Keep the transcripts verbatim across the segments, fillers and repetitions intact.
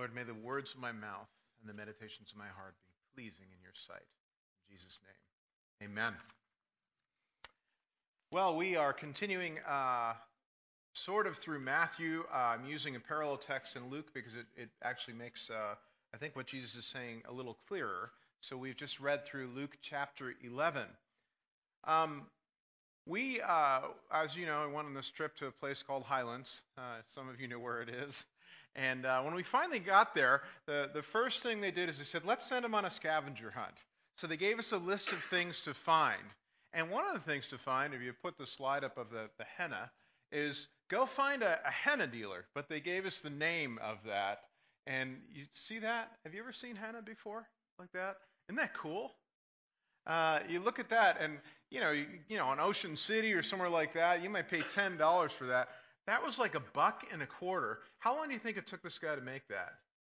Lord, may the words of my mouth and the meditations of my heart be pleasing in your sight. In Jesus' name, amen. Well, we are continuing uh, sort of through Matthew. Uh, I'm using a parallel text in Luke because it, it actually makes, uh, I think, what Jesus is saying a little clearer. So we've just read through Luke chapter eleven. Um, we, uh, as you know, went on this trip to a place called Highlands. Uh, some of you know where it is. And uh, when we finally got there, the, the first thing they did is they said, let's send them on a scavenger hunt. So they gave us a list of things to find. And one of the things to find, if you put the slide up of the, the henna, is go find a, a henna dealer. But they gave us the name of that. And you see that? Have you ever seen henna before like that? Isn't that cool? Uh, you look at that, and you know, you, you know, in Ocean City or somewhere like that, you might pay ten dollars for that. That was like a buck and a quarter. How long do you think it took this guy to make that?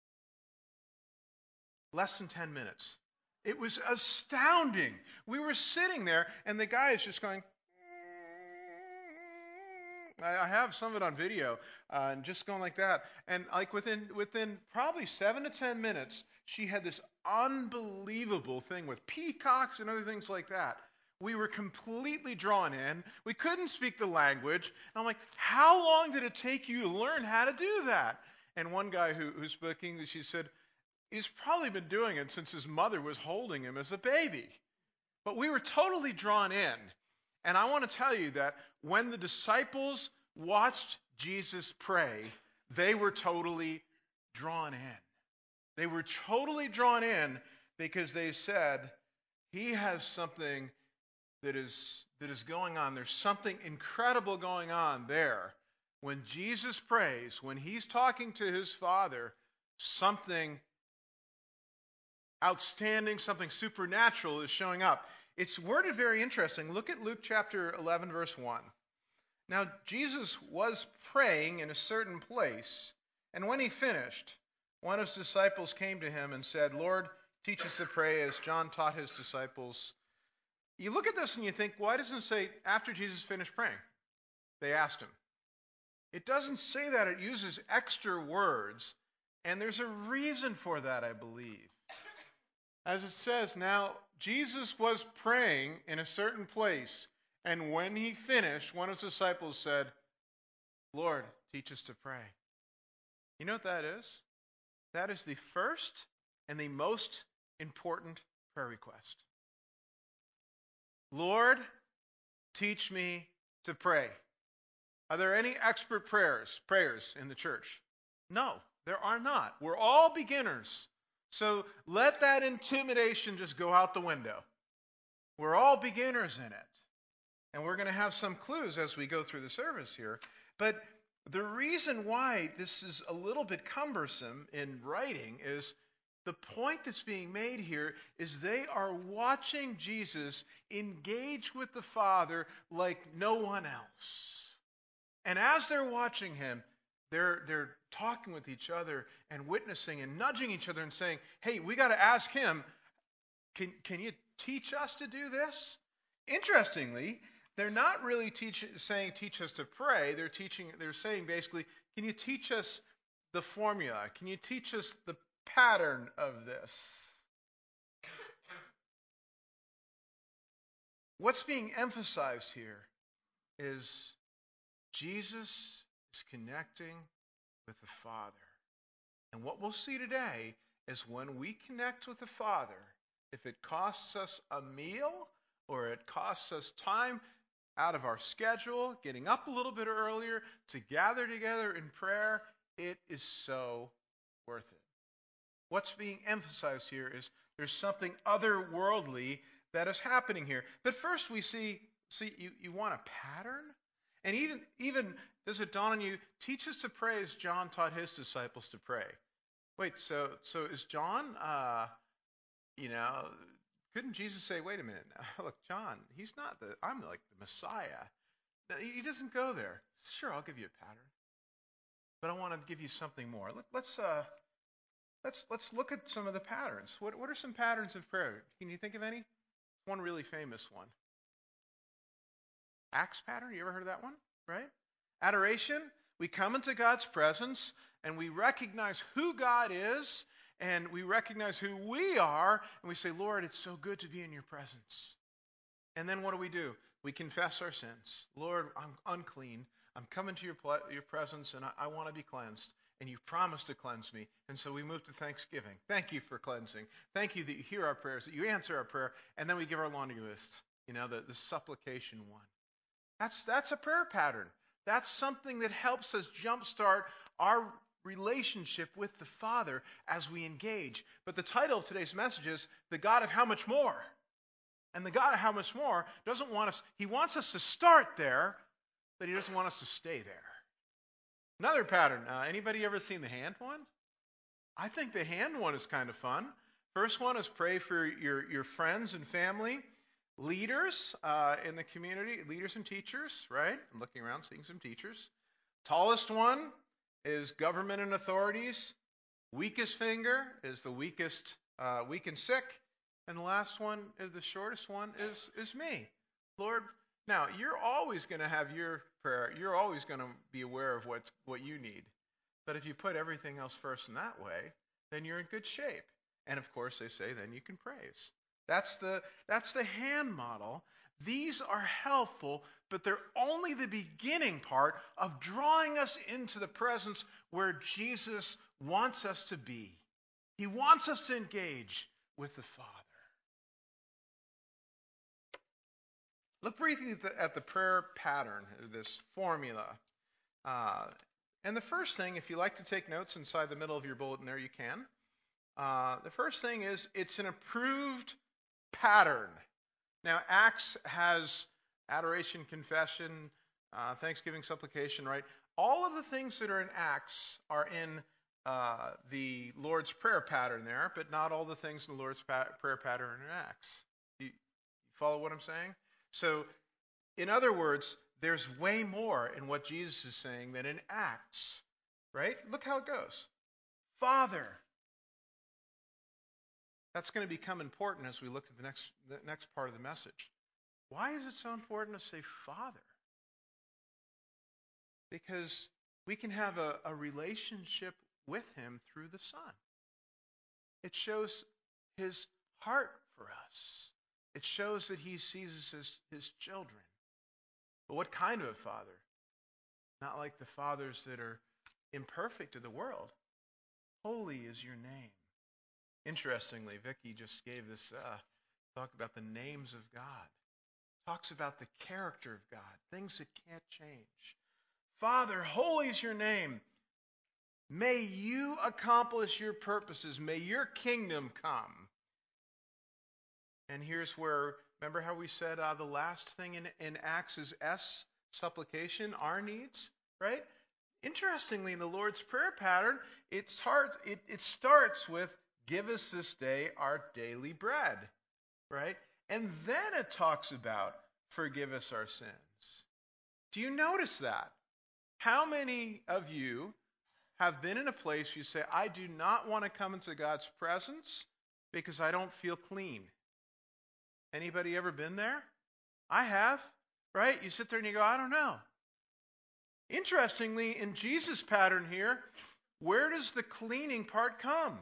Less than ten minutes. It was astounding. We were sitting there, and the guy is just going. I have some of it on video, uh, and just going like that. And like within within probably seven to ten minutes, she had this unbelievable thing with peacocks and other things like that. We were completely drawn in. We couldn't speak the language. And I'm like, how long did it take you to learn how to do that? And one guy who, who spoke English, he said, he's probably been doing it since his mother was holding him as a baby. But we were totally drawn in. And I want to tell you that when the disciples watched Jesus pray, they were totally drawn in. They were totally drawn in because they said, he has something that is, that is going on. There's something incredible going on there. When Jesus prays, when he's talking to his Father, something outstanding, something supernatural is showing up. It's worded very interesting. Look at Luke chapter eleven, verse one. Now, Jesus was praying in a certain place, and when he finished, one of his disciples came to him and said, Lord, teach us to pray as John taught his disciples. You look at this and you think, why doesn't it say after Jesus finished praying? They asked him. It doesn't say that. It uses extra words, and there's a reason for that, I believe. As it says, now Jesus was praying in a certain place, and when he finished, one of his disciples said, Lord, teach us to pray. You know what that is? That is the first and the most important prayer request. Lord, teach me to pray. Are there any expert prayers, prayers in the church? No, there are not. We're all beginners. So let that intimidation just go out the window. We're all beginners in it. And we're going to have some clues as we go through the service here. But the reason why this is a little bit cumbersome in writing is the point that's being made here is they are watching Jesus engage with the Father like no one else. And as they're watching him, They're, they're talking with each other and witnessing and nudging each other and saying, hey, we got to ask him, can, can you teach us to do this? Interestingly, they're not really teach, saying teach us to pray. They're teaching. They're saying basically, can you teach us the formula? Can you teach us the pattern of this? What's being emphasized here is Jesus is connecting with the Father. And what we'll see today is when we connect with the Father, if it costs us a meal or it costs us time out of our schedule, getting up a little bit earlier to gather together in prayer, it is so worth it. What's being emphasized here is there's something otherworldly that is happening here. But first we see, see you, you want a pattern? And even, even does it dawn on you, teach us to pray as John taught his disciples to pray. Wait, so so is John, uh, you know, couldn't Jesus say, wait a minute, now, look, John, he's not the, I'm like the Messiah. He doesn't go there. Sure, I'll give you a pattern. But I want to give you something more. Let, let's uh, let's let's look at some of the patterns. What what are some patterns of prayer? Can you think of any? One really famous one. Acts pattern, you ever heard of that one? Right? Adoration, We come into God's presence and we recognize who God is and we recognize who we are and we say, Lord, it's so good to be in your presence. And then what do we do? We confess our sins. Lord, I'm unclean. I'm coming to your, ple- your presence and I, I want to be cleansed. And you promised to cleanse me. And so we move to thanksgiving. Thank you for cleansing. Thank you that you hear our prayers, that you answer our prayer. And then we give our laundry list, you know, the, the supplication one. That's, that's a prayer pattern. That's something that helps us jumpstart our relationship with the Father as we engage. But the title of today's message is The God of How Much More. And the God of How Much More doesn't want us, he wants us to start there, but he doesn't want us to stay there. Another pattern. Uh, anybody ever seen the hand one? I think the hand one is kind of fun. First one is pray for your, your friends and family, leaders uh, in the community, leaders and teachers, right? I'm looking around, seeing some teachers. Tallest one is government and authorities. Weakest finger is the weakest, uh, weak and sick. And the last one is the shortest one is, is me. Lord, now, you're always going to have your prayer. You're always going to be aware of what's, what you need. But if you put everything else first in that way, then you're in good shape. And of course, they say then you can praise. That's the, that's the hand model. These are helpful, but they're only the beginning part of drawing us into the presence where Jesus wants us to be. He wants us to engage with the Father. Look briefly at the, at the prayer pattern, this formula. Uh, and the first thing, if you like to take notes inside the middle of your bulletin there, you can. Uh, the first thing is it's an approved pattern. Now, Acts has adoration, confession, uh, thanksgiving, supplication, right? All of the things that are in Acts are in uh, the Lord's Prayer pattern there, but not all the things in the Lord's pa- Prayer pattern are in Acts. You, you follow what I'm saying? So, in other words, there's way more in what Jesus is saying than in Acts, right? Look how it goes. Father. That's going to become important as we look at the next, the next part of the message. Why is it so important to say Father? Because we can have a, a relationship with him through the Son. It shows his heart for us. It shows that he sees us as his children. But what kind of a father? Not like the fathers that are imperfect in the world. Holy is your name. Interestingly, Vicki just gave this uh, talk about the names of God. Talks about the character of God, things that can't change. Father, holy is your name. May you accomplish your purposes. May your kingdom come. And here's where, remember how we said uh, the last thing in, in Acts is S, supplication, our needs, right? Interestingly, in the Lord's Prayer pattern, it starts, it, it starts with, give us this day our daily bread, right? And then it talks about, forgive us our sins. Do you notice that? How many of you have been in a place you say, I do not want to come into God's presence because I don't feel clean? Anybody ever been there? I have, right? You sit there and you go, I don't know. Interestingly, in Jesus' pattern here, where does the cleaning part come?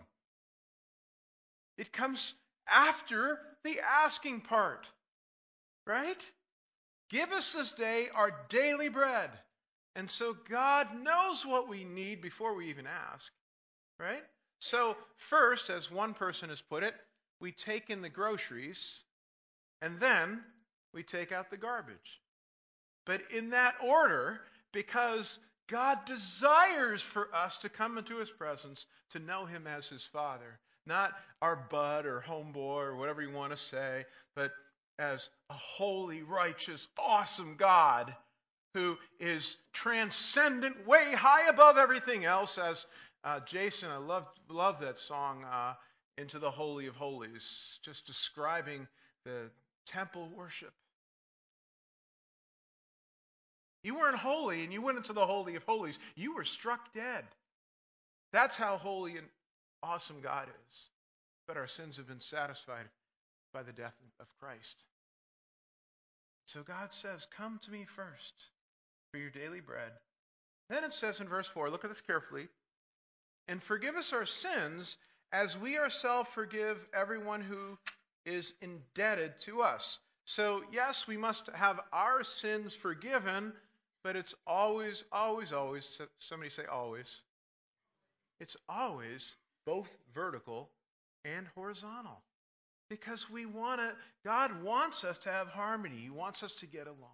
It comes after the asking part, right? Give us this day our daily bread. And so God knows what we need before we even ask, right? So first, as one person has put it, we take in the groceries, and then we take out the garbage. But in that order, because God desires for us to come into his presence, to know him as his Father. Not our bud or homeboy or whatever you want to say, but as a holy, righteous, awesome God who is transcendent, way high above everything else. As uh, Jason, I love, love that song, uh, Into the Holy of Holies, just describing the temple worship. You weren't holy and you went into the Holy of Holies. You were struck dead. That's how holy and awesome God is. But our sins have been satisfied by the death of Christ. So God says, come to me first for your daily bread. Then it says in verse four, look at this carefully, and forgive us our sins as we ourselves forgive everyone who is indebted to us. So, yes, we must have our sins forgiven, but it's always, always, always, somebody say always. It's always both vertical and horizontal. Because we want to, God wants us to have harmony. He wants us to get along.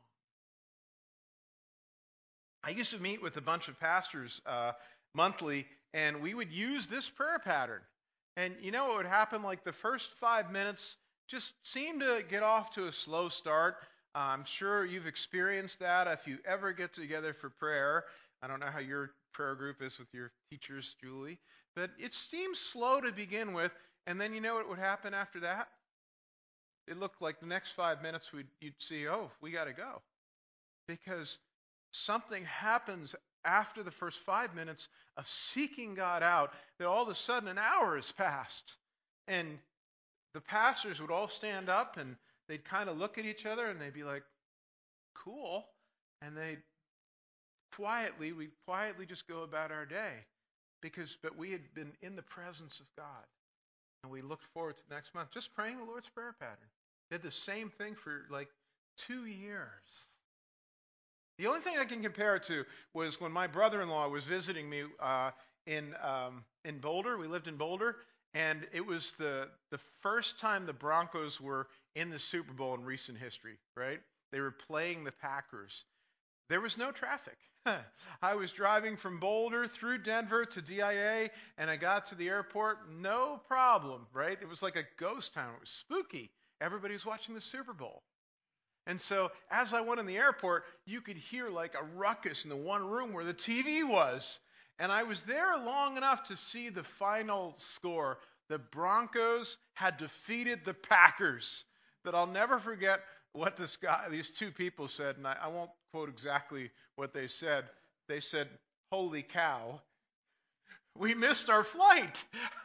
I used to meet with a bunch of pastors uh, monthly, and we would use this prayer pattern. And you know what would happen? Like the first five minutes just seemed to get off to a slow start. Uh, I'm sure you've experienced that if you ever get together for prayer. I don't know how your prayer group is with your teachers, Julie, but it seems slow to begin with. And then you know what would happen after that? It looked like the next five minutes we'd, you'd see, oh, we got to go. Because something happens after the first five minutes of seeking God out that all of a sudden an hour has passed. And the pastors would all stand up and they'd kind of look at each other and they'd be like, cool. And they'd quietly, we'd quietly just go about our day. Because, but we had been in the presence of God. And we looked forward to next month, just praying the Lord's Prayer pattern. Did the same thing for like two years. The only thing I can compare it to was when my brother-in-law was visiting me uh, in um, in Boulder. We lived in Boulder, and it was the the first time the Broncos were in the Super Bowl in recent history. Right? They were playing the Packers. There was no traffic. I was driving from Boulder through Denver to D I A, and I got to the airport, no problem, right? It was like a ghost town. It was spooky. Everybody was watching the Super Bowl. And so as I went in the airport, you could hear like a ruckus in the one room where the T V was. And I was there long enough to see the final score. The Broncos had defeated the Packers. But I'll never forget what this guy, these two people said, and I, I won't quote exactly what they said. They said, "Holy cow, we missed our flight."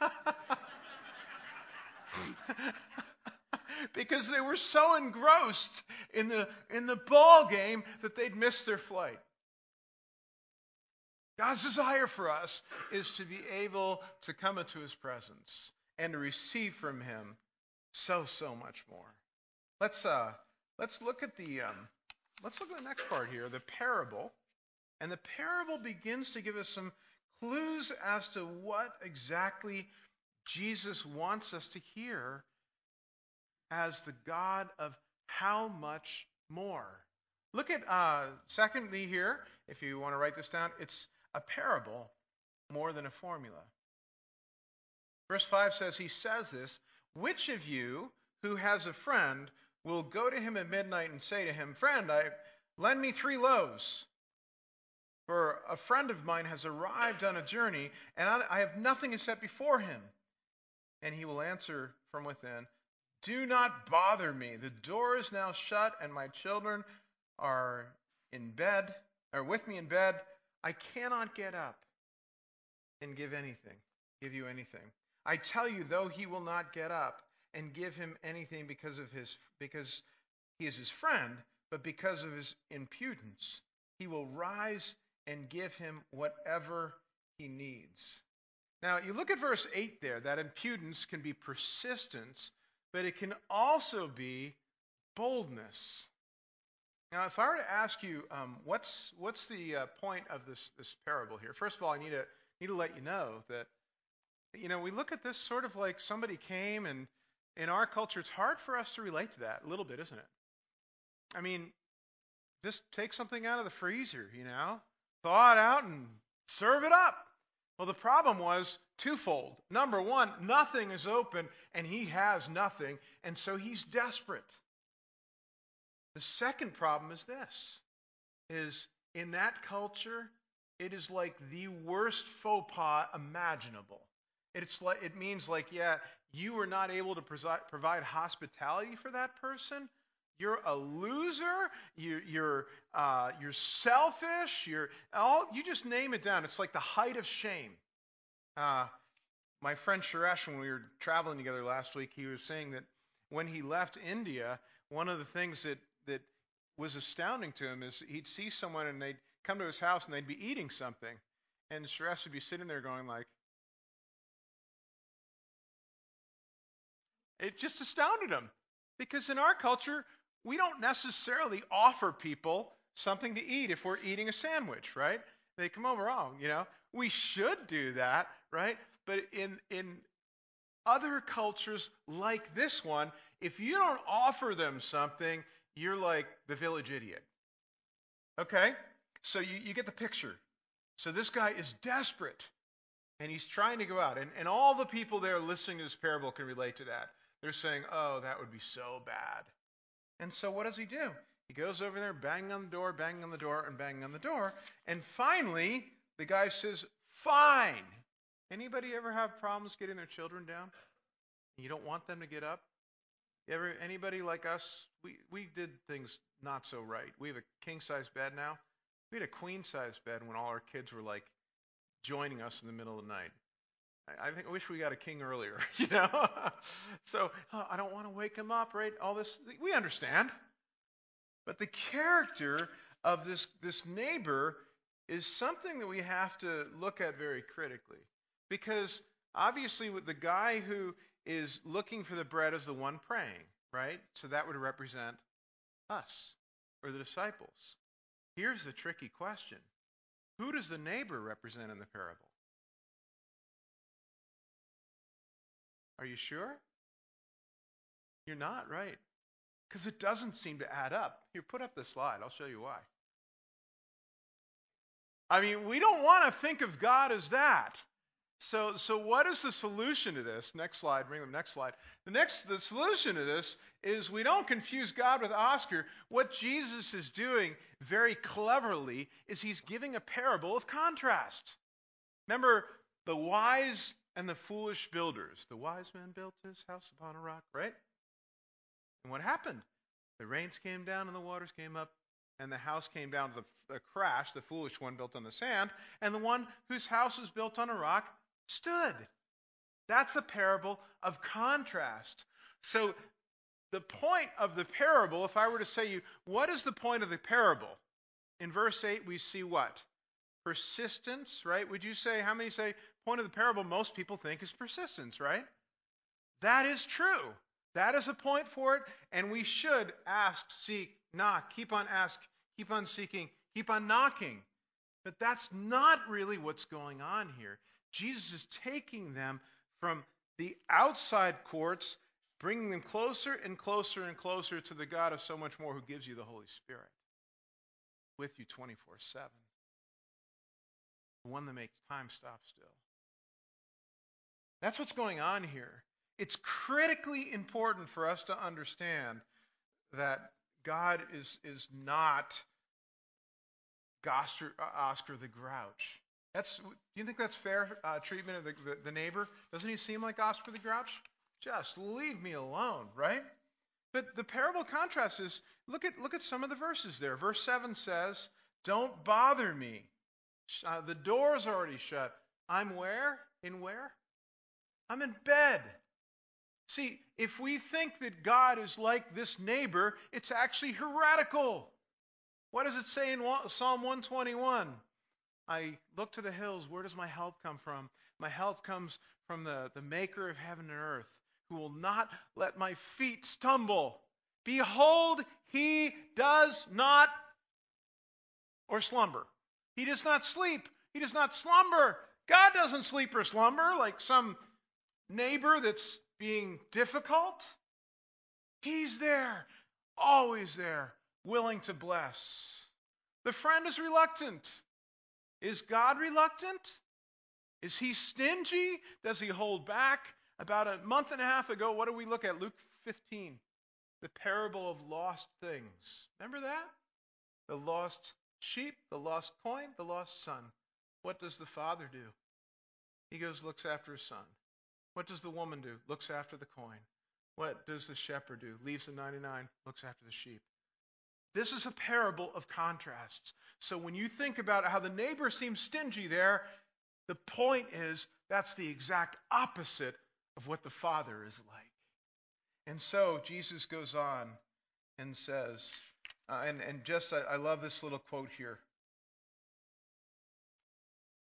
Because they were so engrossed in the in the ball game that they'd missed their flight. God's desire for us is to be able to come into His presence and to receive from Him so so much more. Let's uh let's look at the um, let's look at the next part here, the parable. And the parable begins to give us some clues as to what exactly Jesus wants us to hear as the God of how much more. Look at uh, secondly here, if you want to write this down, it's a parable more than a formula. Verse five says, he says this, which of you who has a friend will go to him at midnight and say to him, friend, I lend me three loaves. For a friend of mine has arrived on a journey, and I, I have nothing to set before him. And he will answer from within, do not bother me. The door is now shut, and my children are in bed, or with me in bed. I cannot get up and give anything, give you anything. I tell you, though he will not get up and give him anything because of his because he is his friend, but because of his impudence, he will rise and give him whatever he needs. Now, you look at verse eight there, that impudence can be persistence, but it can also be boldness. Now, if I were to ask you, um, what's what's the uh, point of this this parable here? First of all, I need to need to let you know that, you know, we look at this sort of like somebody came, and in our culture, it's hard for us to relate to that a little bit, isn't it? I mean, just take something out of the freezer, you know, thaw it out and serve it up. Well, the problem was twofold. Number one, nothing is open, and he has nothing, and so he's desperate. The second problem is this, is in that culture, it is like the worst faux pas imaginable. It's like, it means like, yeah, you were not able to provide, provide hospitality for that person. You're a loser. You, you're uh, you're selfish. You're all. You just name it down. It's like the height of shame. Uh, my friend Suresh, when we were traveling together last week, he was saying that when he left India, one of the things that that was astounding to him is he'd see someone and they'd come to his house and they'd be eating something. And Shrestha would be sitting there going like, it just astounded him. Because in our culture, we don't necessarily offer people something to eat if we're eating a sandwich, right? They come over, oh, you know, we should do that, right? But in in other cultures like this one, if you don't offer them something, you're like the village idiot. Okay? So you, you get the picture. So this guy is desperate, and he's trying to go out. And, and all the people there listening to this parable can relate to that. They're saying, oh, that would be so bad. And so what does he do? He goes over there, banging on the door, banging on the door, and banging on the door. And finally, the guy says, fine. Anybody ever have problems getting their children down? You don't want them to get up? Ever, anybody like us? We, we did things not so right. We have a king-size bed now. We had a queen-size bed when all our kids were like joining us in the middle of the night. I, I think I wish we got a king earlier, you know? so oh, I don't want to wake him up, right? All this, we understand. But the character of this, this neighbor is something that we have to look at very critically. Because obviously with the guy who is looking for the bread is the one praying, right? So that would represent us or the disciples. Here's the tricky question. Who does the neighbor represent in the parable? Are you sure? You're not, right? Because it doesn't seem to add up. Here, put up the slide. I'll show you why. I mean, we don't want to think of God as that. So, so what is the solution to this? Next slide. Bring the next slide. The next, the solution to this is we don't confuse God with Oscar. What Jesus is doing very cleverly is he's giving a parable of contrast. Remember the wise and the foolish builders. The wise man built his house upon a rock, right? And what happened? The rains came down and the waters came up, and the house came down to the, the crash. The foolish one built on the sand, and the one whose house was built on a rock stood. That's a parable of contrast. So the point of the parable, if I were to say you, what is the point of the parable? In verse eight, we see what? Persistence, right? Would you say, how many say, point of the parable most people think is persistence, right? That is true. That is a point for it, and we should ask, seek, knock, keep on asking, keep on seeking, keep on knocking. But that's not really what's going on here. Jesus is taking them from the outside courts, bringing them closer and closer and closer to the God of so much more who gives you the Holy Spirit with you twenty-four seven. The one that makes time stop still. That's what's going on here. It's critically important for us to understand that God is, is not Oscar, Oscar the Grouch. That's, do you think that's fair uh, treatment of the, the, the neighbor? Doesn't he seem like Oscar the Grouch? Just leave me alone, right? But the parable contrast is, look at, look at some of the verses there. Verse seven says, don't bother me. Uh, the door's already shut. I'm where? In where? I'm in bed. See, if we think that God is like this neighbor, it's actually heretical. What does it say in Psalm one twenty-one? I look to the hills. Where does my help come from? My help comes from the, the maker of heaven and earth, who will not let my feet stumble. Behold, he does not, or slumber. He does not sleep. He does not slumber. God doesn't sleep or slumber like some neighbor that's being difficult. He's there, always there, willing to bless. The friend is reluctant. Is God reluctant? Is he stingy? Does he hold back? About a month and a half ago, what did we look at? Luke fifteen, the parable of lost things. Remember that? The lost sheep, the lost coin, the lost son. What does the father do? He goes, looks after his son. What does the woman do? Looks after the coin. What does the shepherd do? Leaves the ninety-nine, looks after the sheep. This is a parable of contrasts. So when you think about how the neighbor seems stingy there, the point is that's the exact opposite of what the Father is like. And so Jesus goes on and says, uh, and, and just I, I love this little quote here.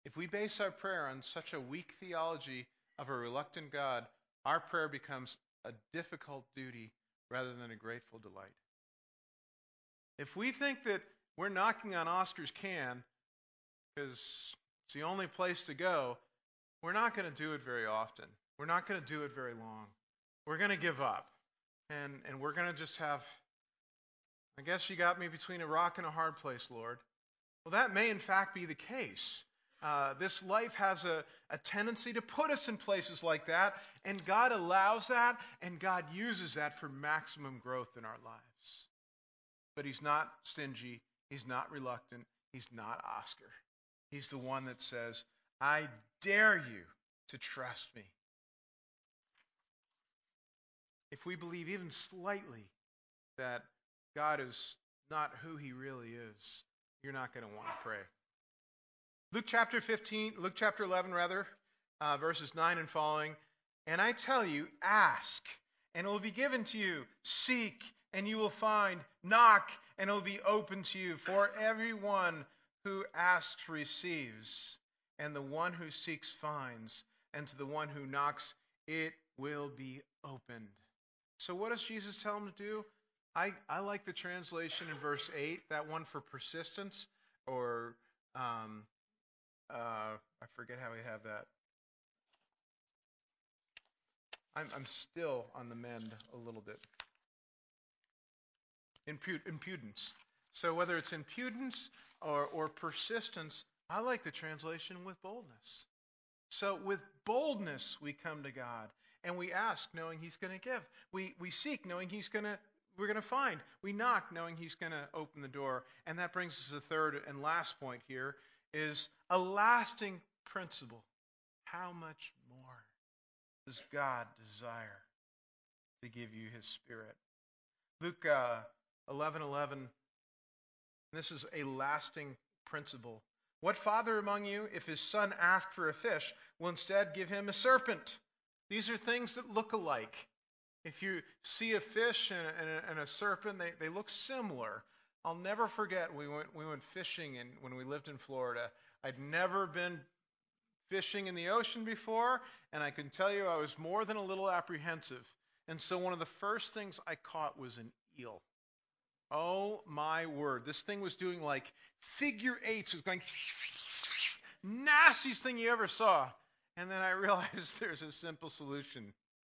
If we base our prayer on such a weak theology of a reluctant God, our prayer becomes a difficult duty rather than a grateful delight. If we think that we're knocking on Oscar's can because it's the only place to go, we're not going to do it very often. We're not going to do it very long. We're going to give up. And, and we're going to just have, I guess you got me between a rock and a hard place, Lord. Well, that may in fact be the case. Uh, this life has a, a tendency to put us in places like that, and God allows that, and God uses that for maximum growth in our lives. But He's not stingy. He's not reluctant. He's not Oscar. He's the one that says, I dare you to trust me. If we believe even slightly that God is not who He really is, you're not going to want to pray. Luke chapter fifteen, Luke chapter eleven rather, uh, verses nine and following. And I tell you, ask, and it will be given to you. Seek, and you will find. Knock, and it will be open to you. For everyone who asks receives, and the one who seeks finds, and to the one who knocks it will be opened. So what does Jesus tell him to do? I, I like the translation in verse eight, that one for persistence, or um, uh, I forget how we have that. I'm, I'm still on the mend a little bit. Impu- impudence. So whether it's impudence or, or persistence, I like the translation with boldness. So with boldness we come to God, and we ask knowing He's going to give. We we seek knowing He's going to we're going to find. We knock knowing He's going to open the door. And that brings us to the third and last point here is a lasting principle. How much more does God desire to give you His Spirit? Luke uh, eleven eleven. This is a lasting principle. What father among you, if his son asks for a fish, will instead give him a serpent? These are things that look alike. If you see a fish and a, and a, and a serpent, they, they look similar. I'll never forget, we went we went fishing in, when we lived in Florida. I'd never been fishing in the ocean before, and I can tell you I was more than a little apprehensive. And so one of the first things I caught was an eel. Oh my word. This thing was doing like figure eights. It was going nastiest thing you ever saw. And then I realized there's a simple solution.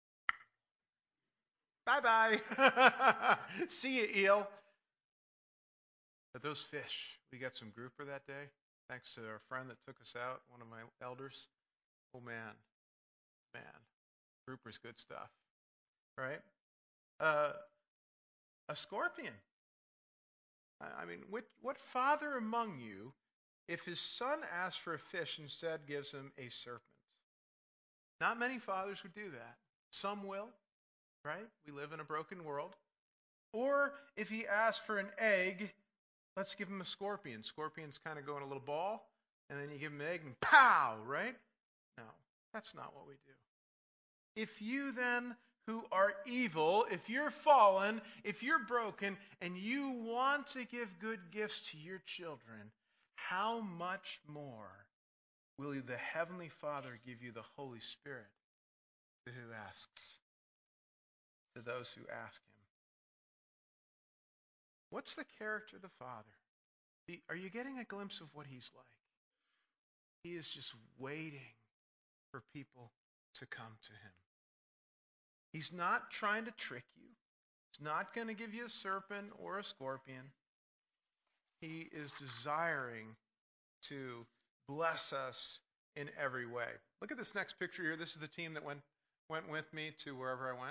Bye-bye. See you, eel. But those fish, we got some grouper that day, thanks to our friend that took us out, one of my elders. Oh, man. Man. Grouper's good stuff. Right? Uh, a scorpion. I mean, what, what father among you, if his son asks for a fish, instead gives him a serpent? Not many fathers would do that. Some will, right? We live in a broken world. Or if he asks for an egg, let's give him a scorpion. Scorpions kind of go in a little ball, and then you give him an egg and pow, right? No, that's not what we do. If you then, who are evil, if you're fallen, if you're broken, and you want to give good gifts to your children, how much more will the Heavenly Father give you the Holy Spirit to who asks, to those who ask Him? What's the character of the Father? Are you getting a glimpse of what He's like? He is just waiting for people to come to Him. He's not trying to trick you. He's not going to give you a serpent or a scorpion. He is desiring to bless us in every way. Look at this next picture here. This is the team that went went with me to wherever I went.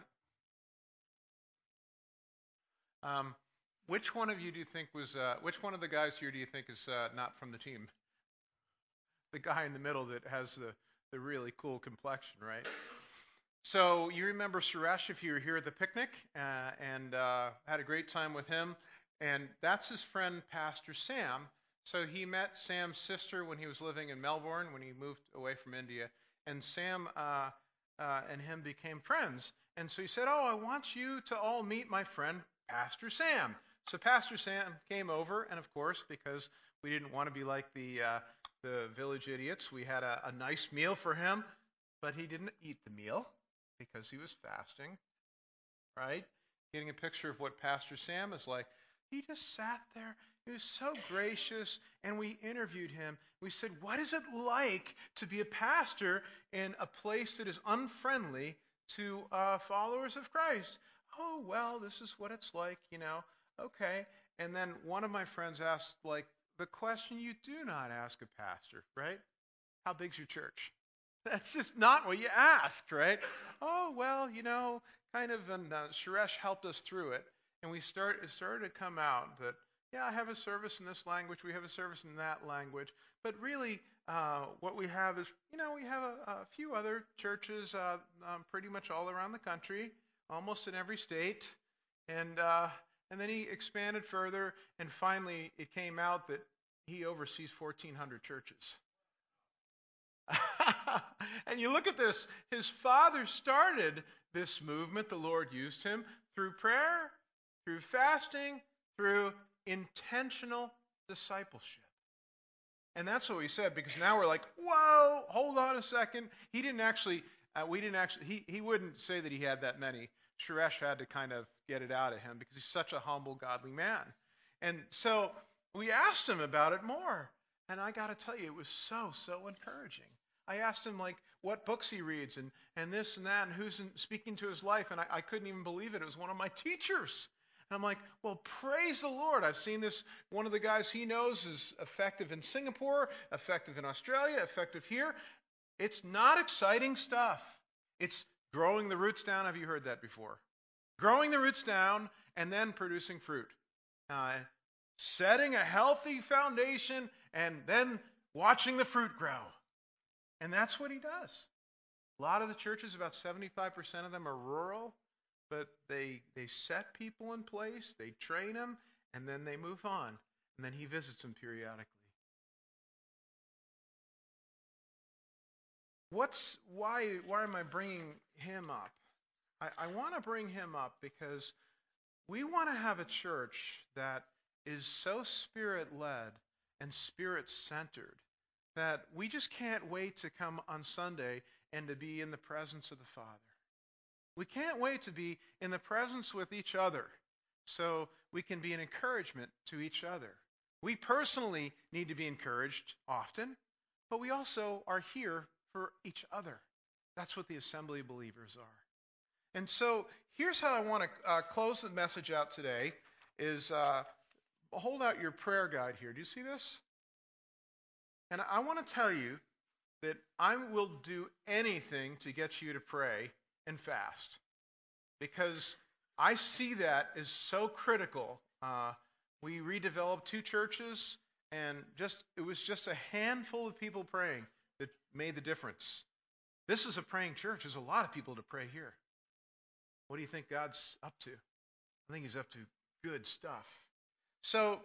Um, which one of you do you think was, uh, which one of the guys here do you think is uh, not from the team? The guy in the middle that has the, the really cool complexion, right? So you remember Suresh if you were here at the picnic uh, and uh, had a great time with him. And that's his friend, Pastor Sam. So he met Sam's sister when he was living in Melbourne, when he moved away from India. And Sam uh, uh, and him became friends. And so he said, oh, I want you to all meet my friend, Pastor Sam. So Pastor Sam came over, and of course, because we didn't want to be like the uh, the Village Idiots. We had a, a nice meal for him, but he didn't eat the meal because he was fasting, right? Getting a picture of what Pastor Sam is like. He just sat there. He was so gracious, and we interviewed him. We said, what is it like to be a pastor in a place that is unfriendly to uh, followers of Christ? Oh, well, this is what it's like, you know. Okay. And then one of my friends asked, like, the question you do not ask a pastor, right? How big's your church? That's just not what you ask, right? Oh, well, you know, kind of, and uh, Suresh helped us through it. And we start, it started to come out that, yeah, I have a service in this language, we have a service in that language. But really, uh, what we have is, you know, we have a, a few other churches uh, um, pretty much all around the country, almost in every state. And uh, and then he expanded further, and finally it came out that he oversees fourteen hundred churches. And you look at this, his father started this movement. The Lord used him through prayer, through fasting, through intentional discipleship. And that's what we said, because now we're like, whoa, hold on a second. He didn't actually, uh, we didn't actually, he, he wouldn't say that he had that many. Suresh had to kind of get it out of him because he's such a humble, godly man. And so we asked him about it more. And I got to tell you, it was so, so encouraging. I asked him, like, what books he reads and, and this and that and who's in, speaking to his life. And I, I couldn't even believe it. It was one of my teachers. And I'm like, well, praise the Lord. I've seen this. One of the guys he knows is effective in Singapore, effective in Australia, effective here. It's not exciting stuff. It's growing the roots down. Have you heard that before? Growing the roots down and then producing fruit. Uh, setting a healthy foundation and then watching the fruit grow. And that's what he does. A lot of the churches, about seventy-five percent of them are rural, but they they set people in place, they train them, and then they move on. And then he visits them periodically. What's why why am I bringing him up? I, I want to bring him up because we want to have a church that is so spirit-led and spirit-centered that we just can't wait to come on Sunday and to be in the presence of the Father. We can't wait to be in the presence with each other so we can be an encouragement to each other. We personally need to be encouraged often, but we also are here for each other. That's what the assembly of believers are. And so here's how I want to uh, close the message out today is uh, hold out your prayer guide here. Do you see this? And I want to tell you that I will do anything to get you to pray and fast, because I see that as so critical. Uh, we redeveloped two churches, and just it was just a handful of people praying that made the difference. This is a praying church. There's a lot of people to pray here. What do you think God's up to? I think he's up to good stuff. So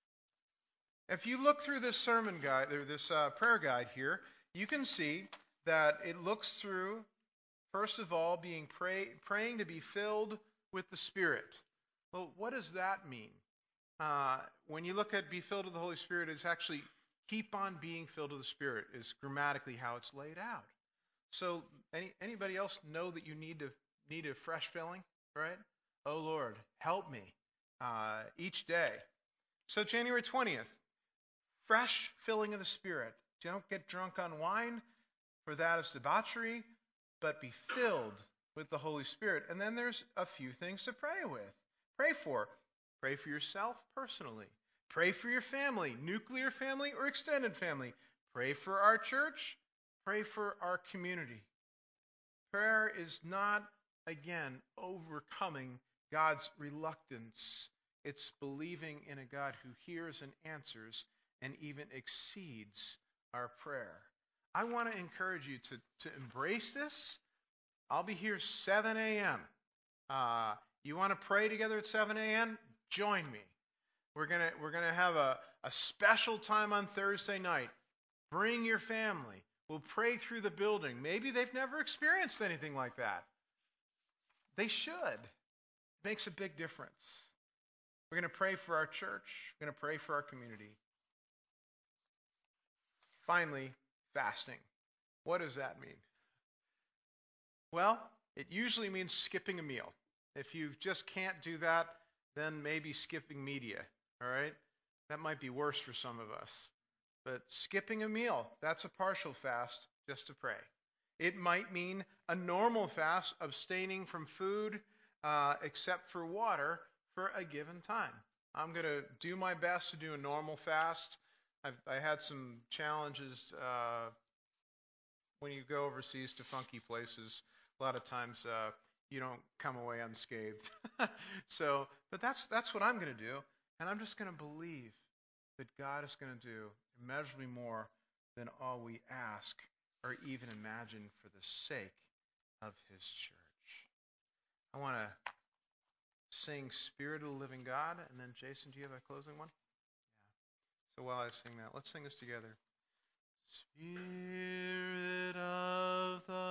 if you look through this sermon guide, or this uh, prayer guide here, you can see that it looks through, first of all, being pray, praying to be filled with the Spirit. Well, what does that mean? Uh, when you look at be filled with the Holy Spirit, it's actually keep on being filled with the Spirit is grammatically how it's laid out. So any, anybody else know that you need to need a fresh filling, right? Oh, Lord, help me uh, each day. So January twentieth, fresh filling of the Spirit. Don't get drunk on wine, for that is debauchery, but be filled with the Holy Spirit. And then there's a few things to pray with. Pray for. Pray for yourself personally. Pray for your family, nuclear family or extended family. Pray for our church. Pray for our community. Prayer is not, again, overcoming God's reluctance. It's believing in a God who hears and answers and even exceeds our prayer. I want to encourage you to, to embrace this. I'll be here seven a.m. Uh, you want to pray together at seven a.m.? Join me. We're gonna we're gonna have a, a special time on Thursday night. Bring your family. We'll pray through the building. Maybe they've never experienced anything like that. They should. It makes a big difference. We're going to pray for our church. We're going to pray for our community. Finally, fasting. What does that mean? Well, it usually means skipping a meal. If you just can't do that, then maybe skipping media, all right? That might be worse for some of us. But skipping a meal, that's a partial fast, just to pray. It might mean a normal fast, abstaining from food uh, except for water for a given time. I'm going to do my best to do a normal fast. I've, I had some challenges uh, when you go overseas to funky places. A lot of times uh, you don't come away unscathed. so, but that's that's what I'm going to do, and I'm just going to believe that God is going to do immeasurably more than all we ask or even imagine for the sake of His church. I want to sing Spirit of the Living God, and then Jason, do you have a closing one? Yeah. So while I sing that, let's sing this together. Spirit of the